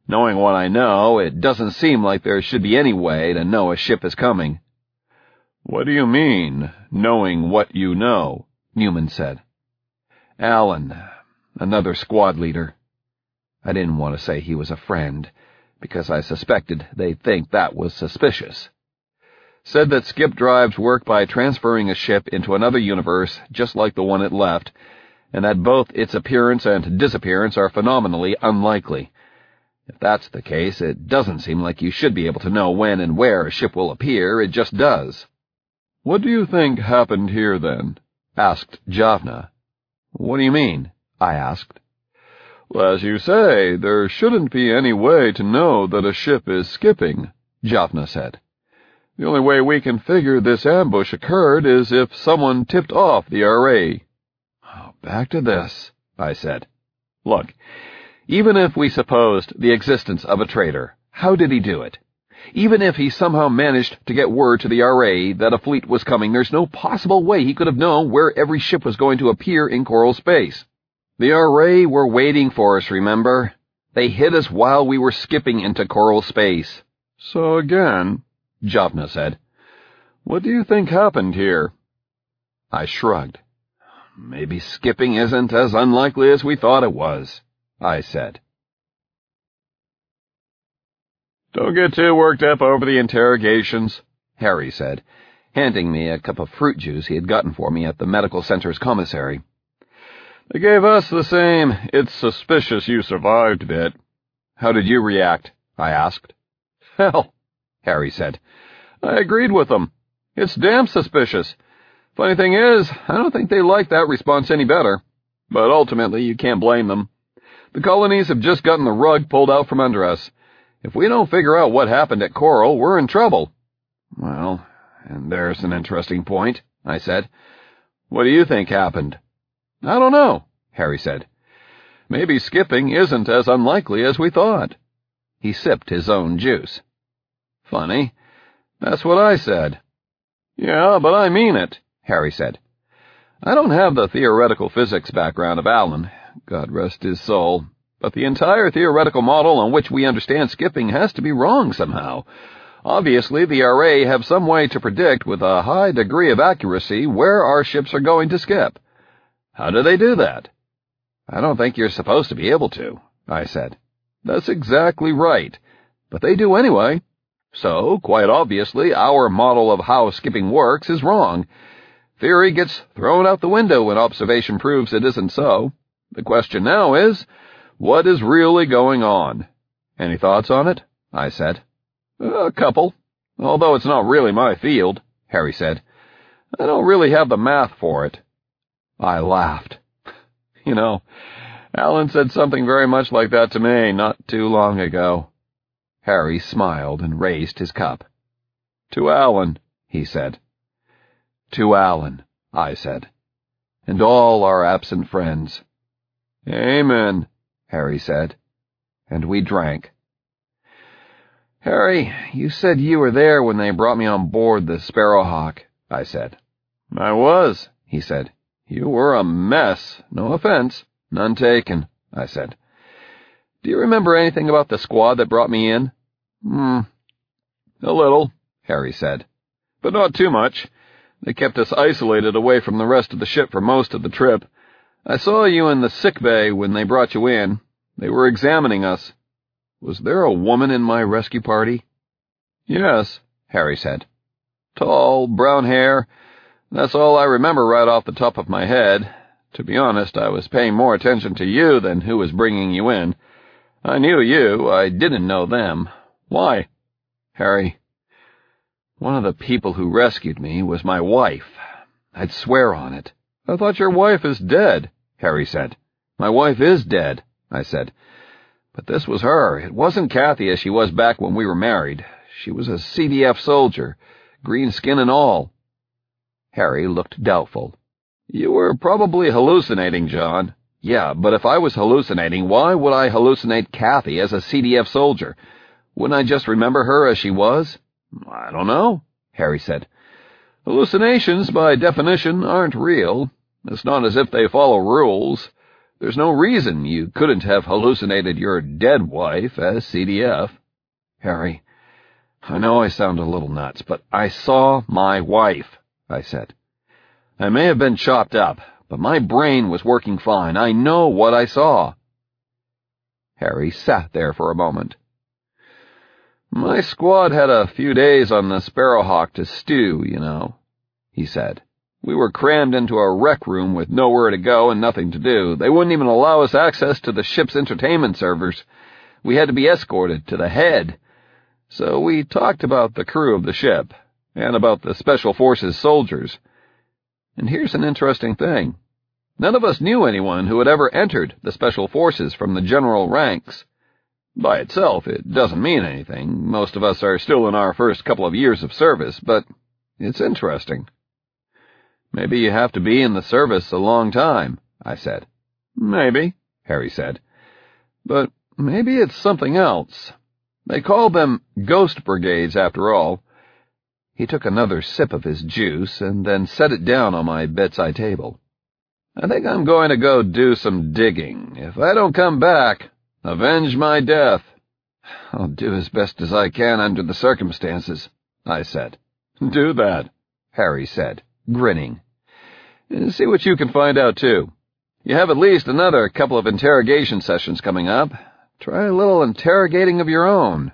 Knowing what I know, it doesn't seem like there should be any way to know a ship is coming." "What do you mean, knowing what you know?" Newman said. "Allen, another squad leader." I didn't want to say he was a friend, because I suspected they'd think that was suspicious. Said that skip drives work by transferring a ship into another universe just like the one it left, and that both its appearance and disappearance are phenomenally unlikely. If that's the case, it doesn't seem like you should be able to know when and where a ship will appear, it just does. "What do you think happened here, then?" asked Jaffna. "What do you mean?" I asked. "Well, as you say, there shouldn't be any way to know that a ship is skipping," Jaffna said. "The only way we can figure this ambush occurred is if someone tipped off the RA." "Oh, back to this," I said. "Look, even if we supposed the existence of a traitor, how did he do it? Even if he somehow managed to get word to the RA that a fleet was coming, there's no possible way he could have known where every ship was going to appear in coral space. The RA were waiting for us, remember? They hit us while we were skipping into coral space." "So again," Jaffna said, "what do you think happened here?" I shrugged. "Maybe skipping isn't as unlikely as we thought it was," I said. "Don't get too worked up over the interrogations," Harry said, handing me a cup of fruit juice he had gotten for me at the medical center's commissary. "They gave us the same 'it's suspicious you survived' bit." "How did you react?" I asked. "Hell," Harry said. "I agreed with them. It's damn suspicious. Funny thing is, I don't think they like that response any better. But ultimately, you can't blame them. The colonies have just gotten the rug pulled out from under us. If we don't figure out what happened at Coral, we're in trouble." "Well, and there's an interesting point," I said. "What do you think happened?" "I don't know," Harry said. "Maybe skipping isn't as unlikely as we thought." He sipped his own juice. "Funny. That's what I said." "Yeah, but I mean it," Harry said. "I don't have the theoretical physics background of Allen, God rest his soul, but the entire theoretical model on which we understand skipping has to be wrong somehow. Obviously, the RA have some way to predict with a high degree of accuracy where our ships are going to skip. How do they do that?" "I don't think you're supposed to be able to," I said. "That's exactly right. But they do anyway. So, quite obviously, our model of how skipping works is wrong. Theory gets thrown out the window when observation proves it isn't so. The question now is, what is really going on?" "Any thoughts on it?" I said. "A couple. Although it's not really my field," Harry said. "I don't really have the math for it." I laughed. "You know, Allen said something very much like that to me not too long ago." Harry smiled and raised his cup. "To Allen," he said. "To Allen," I said. "And all our absent friends." "Amen," Harry said. And we drank. "Harry, you said you were there when they brought me on board the Sparrowhawk," I said. "I was," he said. "You were a mess. No offense. None taken," I said. "Do you remember anything about the squad that brought me in?" A little," Harry said. "But not too much. They kept us isolated away from the rest of the ship for most of the trip. I saw you in the sick bay when they brought you in. They were examining us. Was there a woman in my rescue party?" "Yes," Harry said. "Tall, brown hair. That's all I remember right off the top of my head. To be honest, I was paying more attention to you than who was bringing you in. I knew you, I didn't know them. Why?" "Harry, one of the people who rescued me was my wife. I'd swear on it." "I thought your wife is dead," Harry said. "My wife is dead," I said. "But this was her. It wasn't Kathy as she was back when we were married. She was a CDF soldier, green skin and all." Harry looked doubtful. "You were probably hallucinating, John." "Yeah, but if I was hallucinating, why would I hallucinate Kathy as a CDF soldier? Wouldn't I just remember her as she was?" "I don't know," Harry said. "Hallucinations, by definition, aren't real. It's not as if they follow rules. There's no reason you couldn't have hallucinated your dead wife as CDF. Harry, I know I sound a little nuts, but I saw my wife, I said. I may have been chopped up, but my brain was working fine. I know what I saw. Harry sat there for a moment. My squad had a few days on the Sparrowhawk to stew, you know, he said. We were crammed into a rec room with nowhere to go and nothing to do. They wouldn't even allow us access to the ship's entertainment servers. We had to be escorted to the head. So we talked about the crew of the ship, and about the Special Forces soldiers. And here's an interesting thing. None of us knew anyone who had ever entered the Special Forces from the general ranks. By itself, it doesn't mean anything. Most of us are still in our first couple of years of service, but it's interesting. Maybe you have to be in the service a long time, I said. Maybe, Harry said. But maybe it's something else. They call them ghost brigades, after all. He took another sip of his juice and then set it down on my bedside table. I think I'm going to go do some digging. If I don't come back, avenge my death. I'll do as best as I can under the circumstances, I said. Do that, Harry said, grinning. And see what you can find out, too. You have at least another couple of interrogation sessions coming up. Try a little interrogating of your own.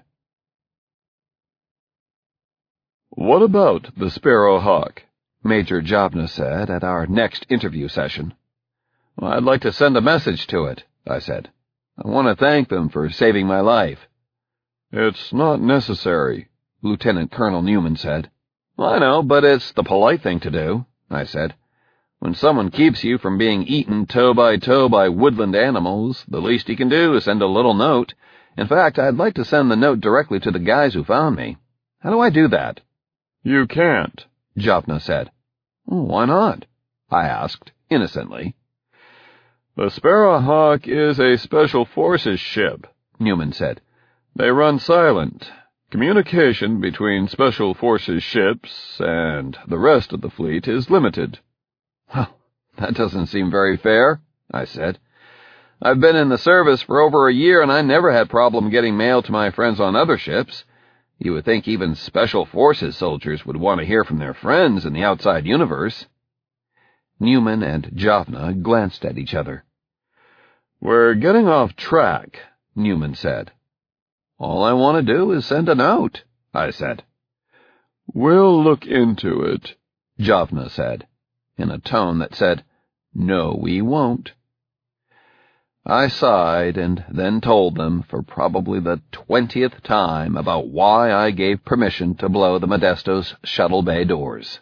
What about the Sparrowhawk? Major Jobna said at our next interview session. Well, I'd like to send a message to it, I said. I want to thank them for saving my life. It's not necessary, Lieutenant Colonel Newman said. I know, but it's the polite thing to do, I said. When someone keeps you from being eaten toe by woodland animals, the least you can do is send a little note. In fact, I'd like to send the note directly to the guys who found me. How do I do that? You can't, Jobna said. Why not? I asked, innocently. The Sparrowhawk is a Special Forces ship, Newman said. They run silent. Communication between Special Forces ships and the rest of the fleet is limited. Well, that doesn't seem very fair, I said. I've been in the service for over a year and I never had problem getting mail to my friends on other ships. You would think even Special Forces soldiers would want to hear from their friends in the outside universe. Newman and Jobna glanced at each other. We're getting off track, Newman said. All I want to do is send a note, I said. We'll look into it, Jobna said, in a tone that said, No, we won't. I sighed and then told them for probably the 20th time about why I gave permission to blow the Modesto's shuttle bay doors.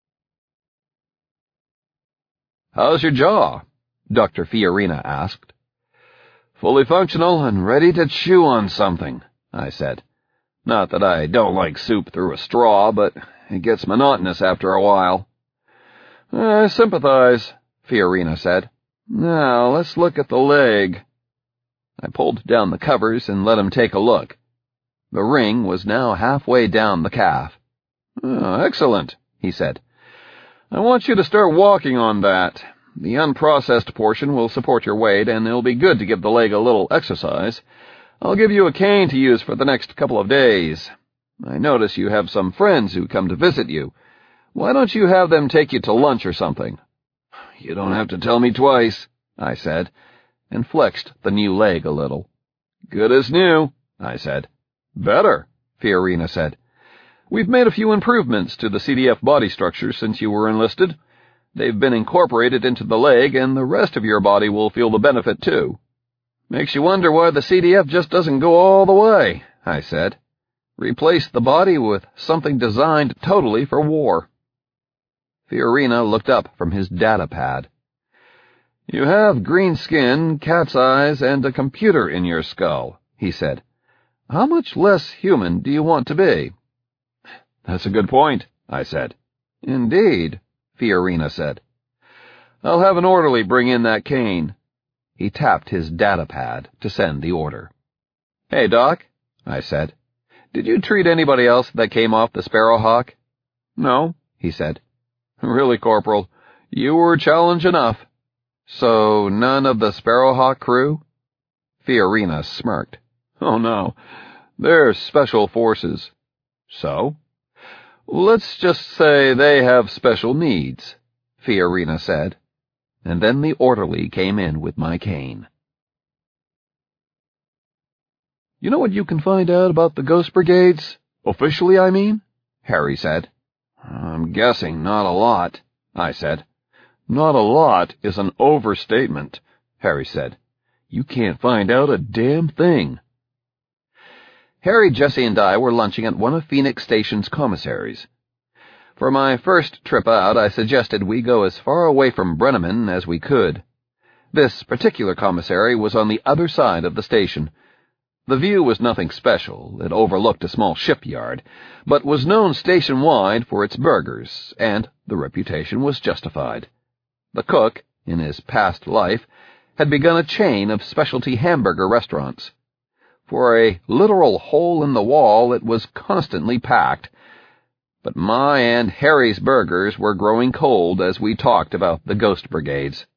How's your jaw? Dr. Fiorina asked. Fully functional and ready to chew on something, I said. Not that I don't like soup through a straw, but it gets monotonous after a while. I sympathize, Fiorina said. Now, let's look at the leg. I pulled down the covers and let him take a look. The ring was now halfway down the calf. Excellent, he said. I want you to start walking on that. The unprocessed portion will support your weight, and it'll be good to give the leg a little exercise. I'll give you a cane to use for the next couple of days. I notice you have some friends who come to visit you. Why don't you have them take you to lunch or something? You don't have to tell me twice, I said, and flexed the new leg a little. Good as new, I said. Better, Fiorina said. We've made a few improvements to the CDF body structure since you were enlisted. They've been incorporated into the leg, and the rest of your body will feel the benefit, too. Makes you wonder why the CDF just doesn't go all the way, I said. Replace the body with something designed totally for war. Fiorina looked up from his data pad. You have green skin, cat's eyes, and a computer in your skull, he said. How much less human do you want to be? That's a good point, I said. Indeed, Fiorina said. I'll have an orderly bring in that cane. He tapped his data pad to send the order. Hey, Doc, I said. Did you treat anybody else that came off the Sparrowhawk? No, he said. Really, Corporal, you were challenge enough. So none of the Sparrowhawk crew? Fiorina smirked. Oh no, they're special forces. So? Let's just say they have special needs, Fiorina said, and then the orderly came in with my cane. You know what you can find out about the Ghost Brigades? Officially, I mean? Harry said. I'm guessing not a lot, I said. Not a lot is an overstatement, Harry said. You can't find out a damn thing. Harry, Jesse, and I were lunching at one of Phoenix Station's commissaries. For my first trip out, I suggested we go as far away from Brenneman as we could. This particular commissary was on the other side of the station. The view was nothing special. It overlooked a small shipyard, but was known station-wide for its burgers, and the reputation was justified. The cook, in his past life, had begun a chain of specialty hamburger restaurants. For a literal hole in the wall, it was constantly packed. But my and Harry's burgers were growing cold as we talked about the Ghost Brigades.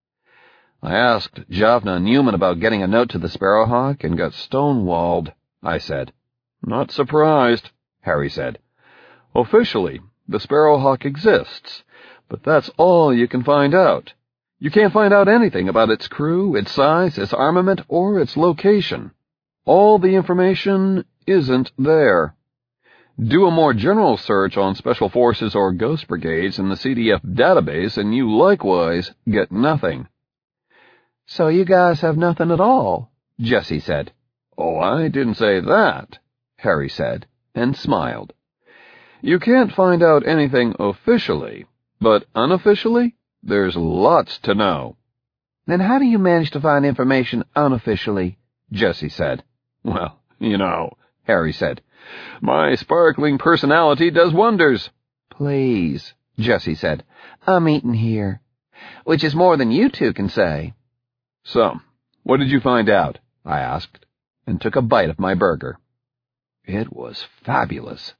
I asked Javna Newman about getting a note to the Sparrowhawk and got stonewalled, I said. Not surprised, Harry said. Officially, the Sparrowhawk exists, but that's all you can find out. You can't find out anything about its crew, its size, its armament, or its location. All the information isn't there. Do a more general search on Special Forces or Ghost Brigades in the CDF database, and you likewise get nothing. So you guys have nothing at all, Jesse said. Oh, I didn't say that, Harry said, and smiled. You can't find out anything officially, but unofficially, there's lots to know. Then how do you manage to find information unofficially? Jesse said. Well, you know, Harry said, my sparkling personality does wonders. Please, Jesse said, I'm eating here, which is more than you two can say. So, what did you find out? I asked, and took a bite of my burger. It was fabulous.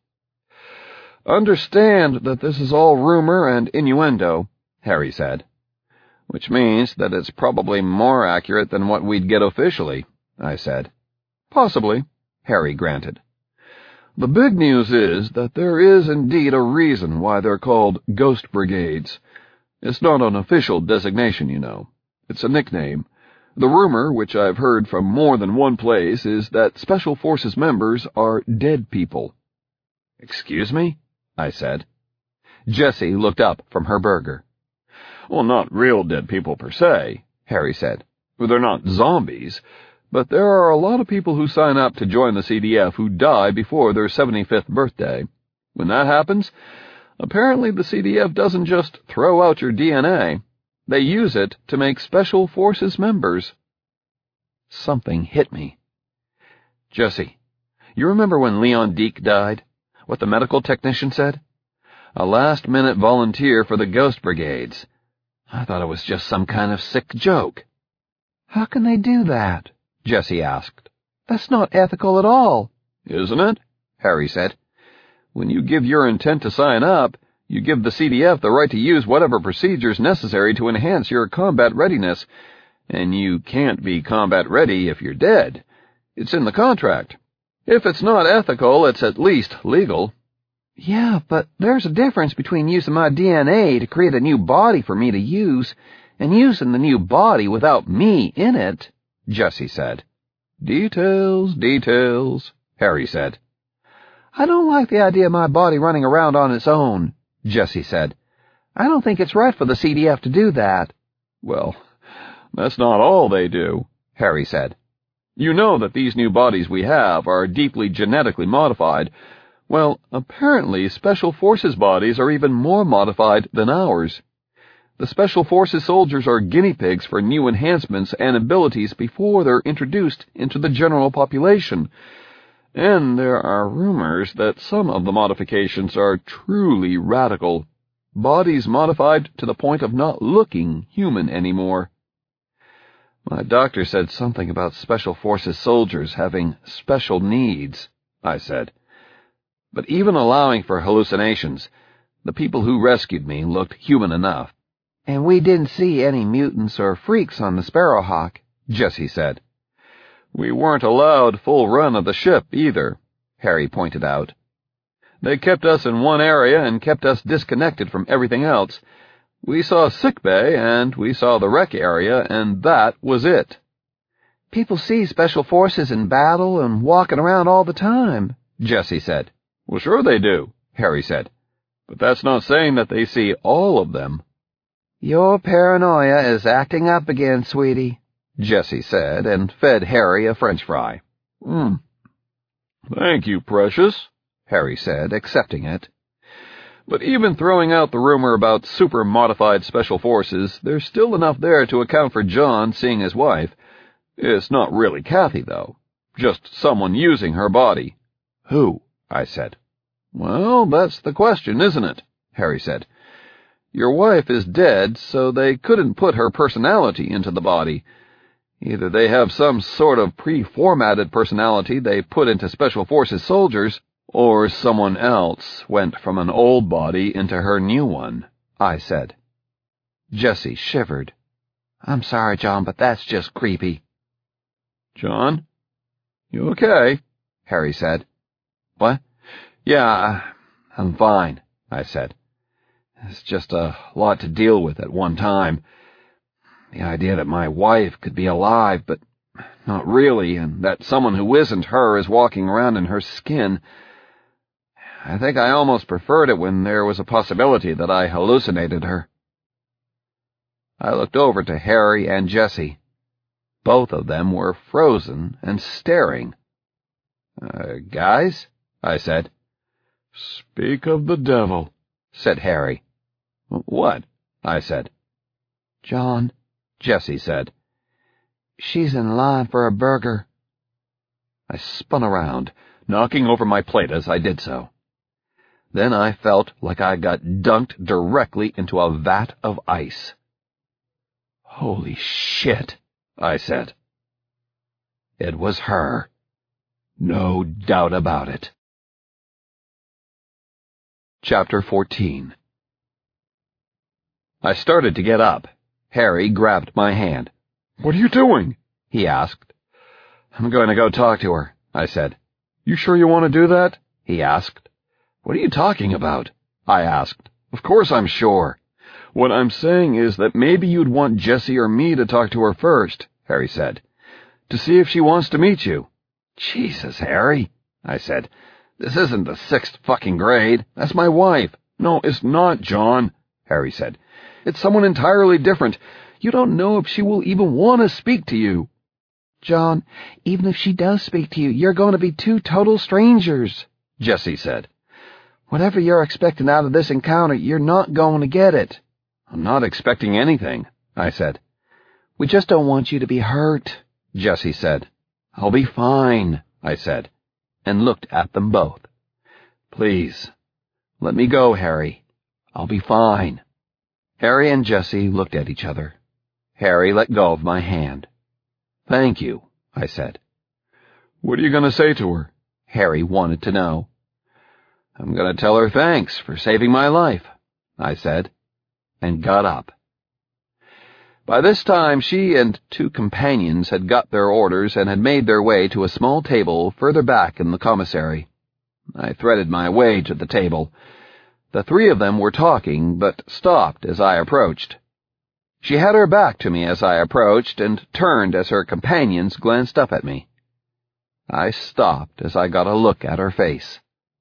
Understand that this is all rumor and innuendo, Harry said, which means that it's probably more accurate than what we'd get officially, I said. Possibly, Harry granted. The big news is that there is indeed a reason why they're called Ghost Brigades. It's not an official designation, you know. It's a nickname. The rumor, which I've heard from more than one place, is that Special Forces members are dead people. Excuse me? I said. Jessie looked up from her burger. Well, not real dead people per se, Harry said. They're not zombies, but there are a lot of people who sign up to join the CDF who die before their 75th birthday. When that happens, apparently the CDF doesn't just throw out your DNA. They use it to make Special Forces members. Something hit me. Jessie, you remember when Leon Deke died? What the medical technician said? A last-minute volunteer for the Ghost Brigades. I thought it was just some kind of sick joke. How can they do that? Jessie asked. That's not ethical at all. Isn't it? Harry said. When you give your intent to sign up, you give the CDF the right to use whatever procedures necessary to enhance your combat readiness, and you can't be combat ready if you're dead. It's in the contract. If it's not ethical, it's at least legal. Yeah, but there's a difference between using my DNA to create a new body for me to use and using the new body without me in it, Jessie said. Details, details, Harry said. I don't like the idea of my body running around on its own, Jessie said. I don't think it's right for the CDF to do that. Well, that's not all they do, Harry said. You know that these new bodies we have are deeply genetically modified. Well, apparently Special Forces bodies are even more modified than ours. The Special Forces soldiers are guinea pigs for new enhancements and abilities before they're introduced into the general population. And there are rumors that some of the modifications are truly radical. Bodies modified to the point of not looking human anymore. My doctor said something about Special Forces soldiers having special needs, I said. But even allowing for hallucinations, the people who rescued me looked human enough. And we didn't see any mutants or freaks on the Sparrowhawk, Jessie said. We weren't allowed full run of the ship, either, Harry pointed out. They kept us in one area and kept us disconnected from everything else. We saw sickbay, and we saw the wreck area, and that was it. People see Special Forces in battle and walking around all the time, Jessie said. Well, sure they do, Harry said. But that's not saying that they see all of them. Your paranoia is acting up again, sweetie, Jessie said, and fed Harry a French fry. Thank you, precious, Harry said, accepting it. But even throwing out the rumor about super-modified Special Forces, there's still enough there to account for John seeing his wife. It's not really Kathy, though. Just someone using her body. Who? I said. Well, that's the question, isn't it? Harry said. Your wife is dead, so they couldn't put her personality into the body. Either they have some sort of pre-formatted personality they put into Special Forces soldiers, or someone else went from an old body into her new one, I said. Jessie shivered. I'm sorry, John, but that's just creepy. John? You okay? Harry said. What? Yeah, I'm fine, I said. It's just a lot to deal with at one time. The idea that my wife could be alive, but not really, and that someone who isn't her is walking around in her skin. I think I almost preferred it when there was a possibility that I hallucinated her. I looked over to Harry and Jessie. Both of them were frozen and staring. Guys? I said. Speak of the devil, said Harry. What? I said. John, Jessie said. She's in line for a burger. I spun around, knocking over my plate as I did so. Then I felt like I got dunked directly into a vat of ice. Holy shit, I said. It was her. No doubt about it. Chapter 14. I started to get up. Harry grabbed my hand. What are you doing? He asked. I'm going to go talk to her, I said. You sure you want to do that? He asked. What are you talking about? I asked. Of course I'm sure. What I'm saying is that maybe you'd want Jessie or me to talk to her first, Harry said, to see if she wants to meet you. Jesus, Harry, I said. This isn't the 6th fucking grade. That's my wife. No, it's not, John, Harry said. It's someone entirely different. You don't know if she will even want to speak to you. John, even if she does speak to you, you're going to be two total strangers, Jessie said. Whatever you're expecting out of this encounter, you're not going to get it. I'm not expecting anything, I said. We just don't want you to be hurt, Jessie said. I'll be fine, I said, and looked at them both. Please, let me go, Harry. I'll be fine. Harry and Jessie looked at each other. Harry let go of my hand. Thank you, I said. What are you going to say to her? Harry wanted to know. I'm going to tell her thanks for saving my life, I said, and got up. By this time, she and 2 companions had got their orders and had made their way to a small table further back in the commissary. I threaded my way to the table. The 3 of them were talking, but stopped as I approached. She had her back to me as I approached and turned as her companions glanced up at me. I stopped as I got a look at her face.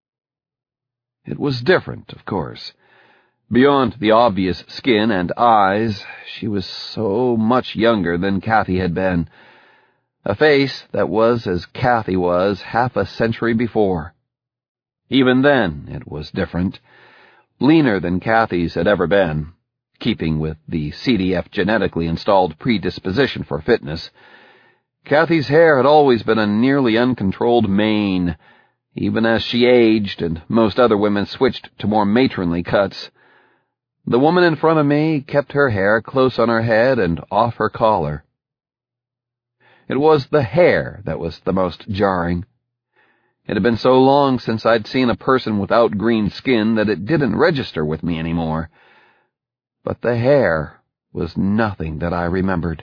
It was different, of course. Beyond the obvious skin and eyes, she was so much younger than Kathy had been. A face that was as Kathy was half a century before. Even then, it was different. Leaner than Kathy's had ever been, keeping with the CDF genetically installed predisposition for fitness. Kathy's hair had always been a nearly uncontrolled mane, even as she aged and most other women switched to more matronly cuts. The woman in front of me kept her hair close on her head and off her collar. It was the hair that was the most jarring. It had been so long since I'd seen a person without green skin that it didn't register with me anymore. But the hair was nothing that I remembered.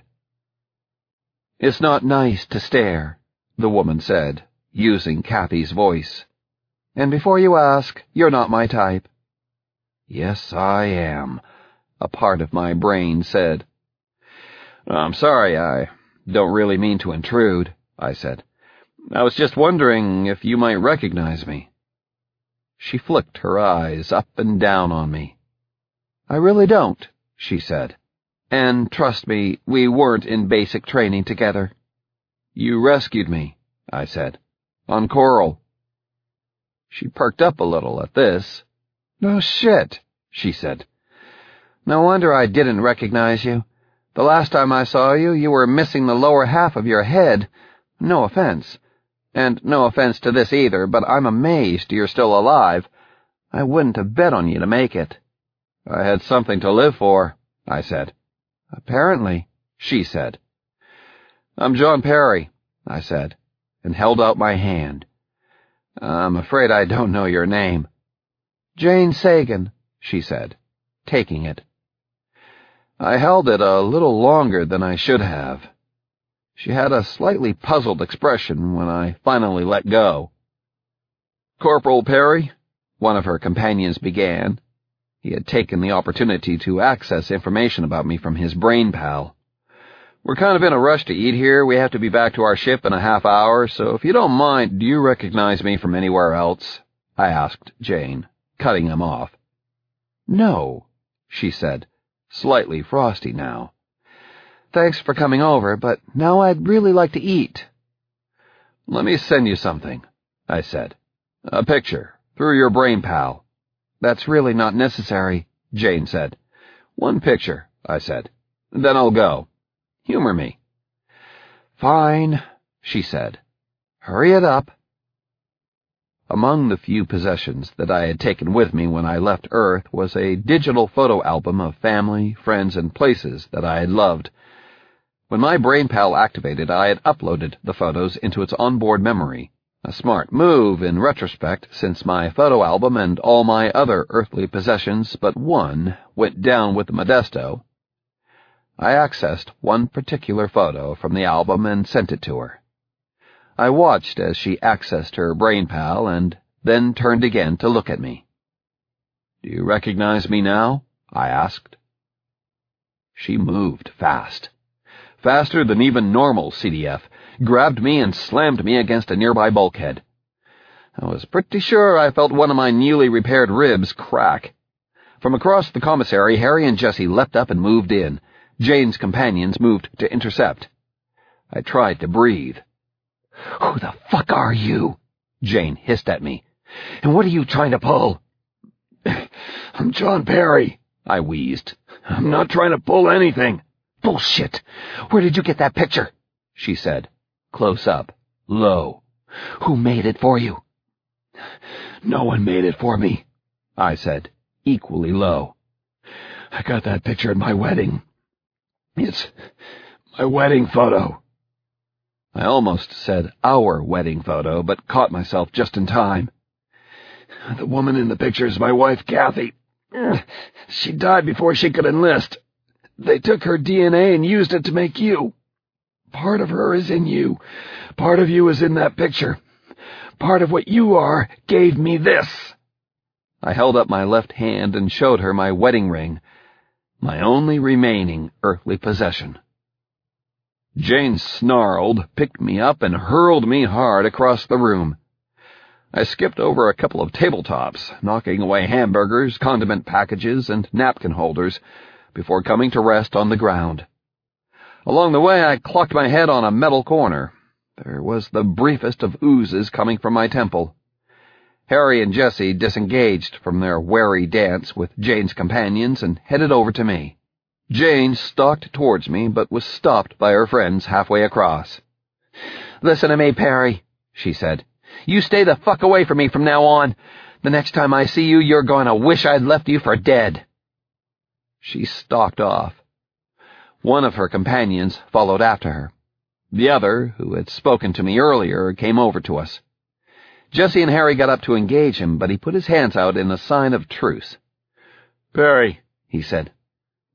"It's not nice to stare," the woman said, using Kathy's voice. "And before you ask, you're not my type." "Yes, I am," a part of my brain said. "I'm sorry, I don't really mean to intrude," I said. "I was just wondering if you might recognize me." She flicked her eyes up and down on me. "I really don't," she said. "And trust me, we weren't in basic training together." "You rescued me," I said, "on Coral." She perked up a little at this. "No shit," she said. "No wonder I didn't recognize you. The last time I saw you, you were missing the lower half of your head. No offense. And no offense to this either, but I'm amazed you're still alive. I wouldn't have bet on you to make it." "I had something to live for," I said. "Apparently," she said. "I'm John Perry," I said, and held out my hand. "I'm afraid I don't know your name." "Jane Sagan," she said, taking it. I held it a little longer than I should have. She had a slightly puzzled expression when I finally let go. "Corporal Perry," one of her companions began. He had taken the opportunity to access information about me from his brain pal. "We're kind of in a rush to eat here. We have to be back to our ship in a half hour, so if you don't mind, do you recognize me from anywhere else?" I asked Jane, cutting him off. "No," she said, slightly frosty now. "Thanks for coming over, but now I'd really like to eat." "Let me send you something," I said. "A picture, through your brain pal." "That's really not necessary," Jane said. "One picture," I said. "Then I'll go. Humor me." "Fine," she said. "Hurry it up." Among the few possessions that I had taken with me when I left Earth was a digital photo album of family, friends, and places that I had loved. When my brain pal activated, I had uploaded the photos into its onboard memory, a smart move in retrospect since my photo album and all my other earthly possessions but one went down with the Modesto. I accessed one particular photo from the album and sent it to her. I watched as she accessed her brain pal and then turned again to look at me. "Do you recognize me now?" I asked. She moved fast. Faster than even normal CDF, grabbed me and slammed me against a nearby bulkhead. I was pretty sure I felt one of my newly repaired ribs crack. From across the commissary, Harry and Jessie leapt up and moved in. Jane's companions moved to intercept. I tried to breathe. "Who the fuck are you?" Jane hissed at me. "And what are you trying to pull?" "I'm John Perry," I wheezed. "I'm not trying to pull anything." "Bullshit! Where did you get that picture?" she said, close up, low. "Who made it for you?" "No one made it for me," I said, equally low. "I got that picture at my wedding. It's my wedding photo." I almost said our wedding photo, but caught myself just in time. "The woman in the picture is my wife, Kathy. She died before she could enlist. They took her DNA and used it to make you. Part of her is in you. Part of you is in that picture. Part of what you are gave me this." I held up my left hand and showed her my wedding ring, my only remaining earthly possession. Jane snarled, picked me up, and hurled me hard across the room. I skipped over a couple of tabletops, knocking away hamburgers, condiment packages, and napkin holders, before coming to rest on the ground. Along the way, I clocked my head on a metal corner. There was the briefest of oozes coming from my temple. Harry and Jessie disengaged from their wary dance with Jane's companions and headed over to me. Jane stalked towards me, but was stopped by her friends halfway across. "Listen to me, Perry," she said. "You stay the fuck away from me from now on. The next time I see you, you're going to wish I'd left you for dead." She stalked off. One of her companions followed after her. The other, who had spoken to me earlier, came over to us. Jessie and Harry got up to engage him, but he put his hands out in a sign of truce. "Perry," he said,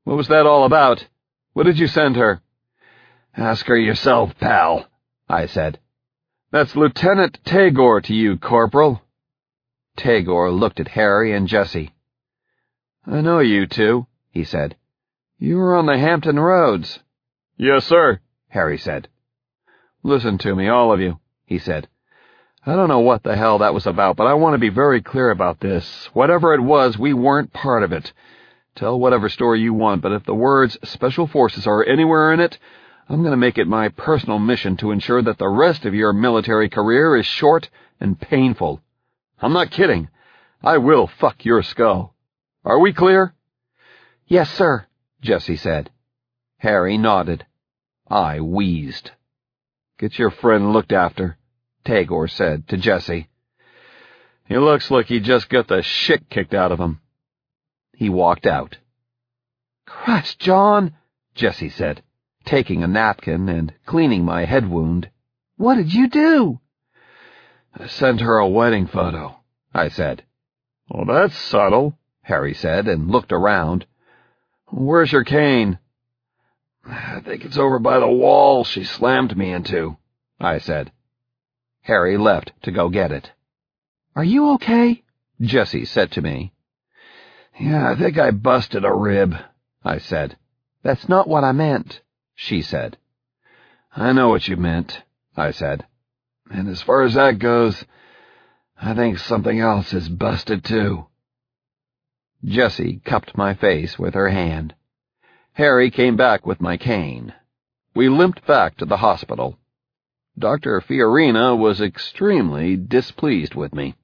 What was that all about? What did you send her?" "Ask her yourself, pal," I said. "That's Lieutenant Tagore to you, Corporal." Tagore looked at Harry and Jessie. "I know you two," he said. "You were on the Hampton Roads." "Yes, sir," Harry said. "Listen to me, all of you," he said. "I don't know what the hell that was about, but I want to be very clear about this. Whatever it was, we weren't part of it. Tell whatever story you want, but if the words Special Forces are anywhere in it, I'm going to make it my personal mission to ensure that the rest of your military career is short and painful. I'm not kidding. I will fuck your skull. Are we clear?" "Yes, sir," Jessie said. Harry nodded. I wheezed. "Get your friend looked after," Tagore said to Jessie. "He looks like he just got the shit kicked out of him." He walked out. "Christ, John," Jessie said, taking a napkin and cleaning my head wound. "What did you do?" "I sent her a wedding photo," I said. "Well, that's subtle," Harry said, and looked around. "Where's your cane?" "I think it's over by the wall she slammed me into," I said. Harry left to go get it. "Are you okay?" Jessie said to me. "Yeah, I think I busted a rib," I said. "That's not what I meant," she said. "I know what you meant," I said. "And as far as that goes, I think something else is busted too." Jessie cupped my face with her hand. Harry came back with my cane. We limped back to the hospital. Dr. Fiorina was extremely displeased with me.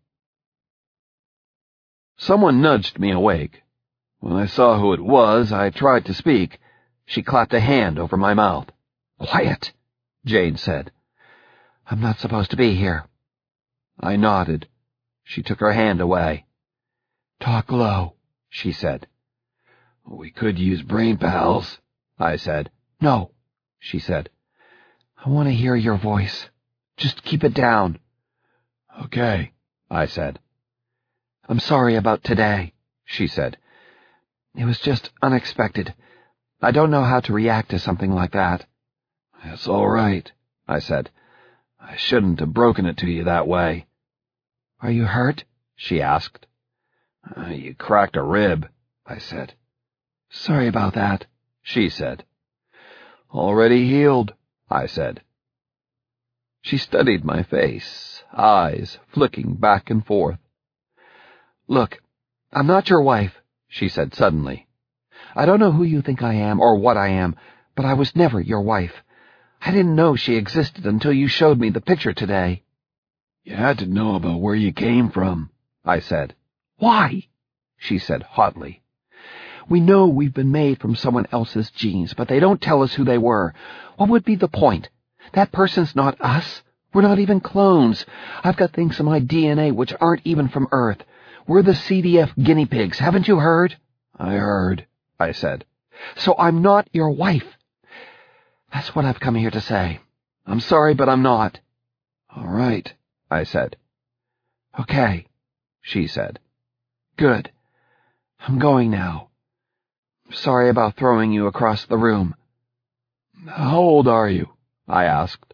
Someone nudged me awake. When I saw who it was, I tried to speak. She clapped a hand over my mouth. "Quiet," Jane said. "I'm not supposed to be here." I nodded. She took her hand away. "Talk low," she said. "We could use brain pals," I said. "No," she said. "I want to hear your voice. Just keep it down." "Okay," I said. "I'm sorry about today," she said. "It was just unexpected. I don't know how to react to something like that." "It's all right," I said. "I shouldn't have broken it to you that way." "Are you hurt?" she asked. "You cracked a rib," I said. "Sorry about that," she said. "Already healed," I said. She studied my face, eyes flicking back and forth. "Look, I'm not your wife," she said suddenly. "I don't know who you think I am or what I am, but I was never your wife. I didn't know she existed until you showed me the picture today." "You had to know about where you came from," I said. "Why?" she said hotly. "We know we've been made from someone else's genes, but they don't tell us who they were. What would be the point? That person's not us. We're not even clones. I've got things in my DNA which aren't even from Earth. We're the CDF guinea pigs, haven't you heard?" "I heard," I said. "So I'm not your wife. That's what I've come here to say. I'm sorry, but I'm not." "All right," I said. "Okay," she said. "Good. I'm going now. Sorry about throwing you across the room." "How old are you?" I asked.